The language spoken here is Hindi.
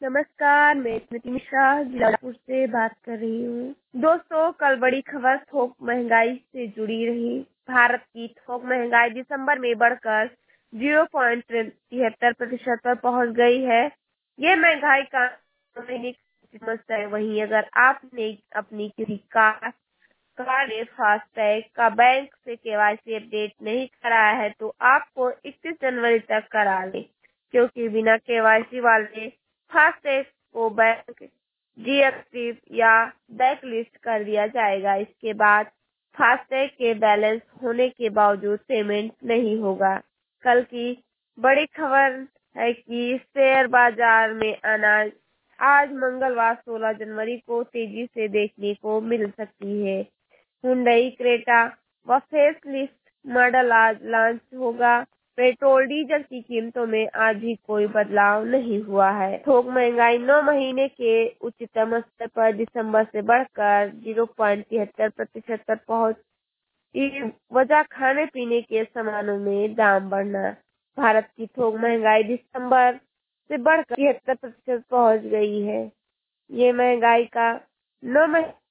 नमस्कार, मैं स्मृति मिश्रा जलालपुर से बात कर रही हूँ। दोस्तों, कल बड़ी खबर थोक महंगाई से जुड़ी रही। भारत की थोक महंगाई दिसंबर में बढ़कर 0.73% पर पहुंच गई है। ये महंगाई का महीने की समस्या है। वहीं अगर आपने अपनी किसी कार ने फास्टैग का बैंक से केवाईसी अपडेट नहीं कराया है तो आपको 31 जनवरी तक करा लें, क्योंकि बिना केवाईसी वाले फास्टैग को बैंक डीएक्टिव या ब्लैक लिस्ट कर दिया जाएगा। इसके बाद फास्टैग के बैलेंस होने के बावजूद पेमेंट नहीं होगा। कल की बड़ी खबर है कि शेयर बाजार में अनाज आज मंगलवार 16 जनवरी को तेजी से देखने को मिल सकती है। हुंडई क्रेटा व फेस लिफ्ट मॉडल आज लॉन्च होगा। पेट्रोल डीजल की कीमतों में आज भी कोई बदलाव नहीं हुआ है। थोक महंगाई 9 महीने के उच्चतम स्तर पर दिसंबर से बढ़कर 0.73% पर पहुंच। वजह खाने पीने के सामानों में दाम बढ़ना। भारत की थोक महंगाई दिसंबर से बढ़कर 73% पहुंच गई है। ये महंगाई का 9 महीने